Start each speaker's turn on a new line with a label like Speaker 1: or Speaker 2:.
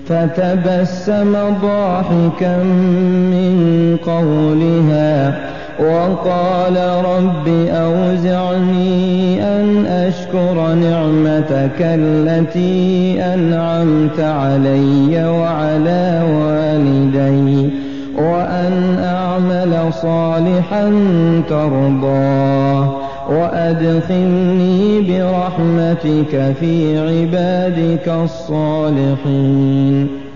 Speaker 1: فتبسم ضاحكا من قولها وقال رب أوزعني أن أشكر نعمتك التي أنعمت علي وعلى والدي وأن أعمل صالحا ترضاه وأدخلني برحمتك في عبادك الصالحين.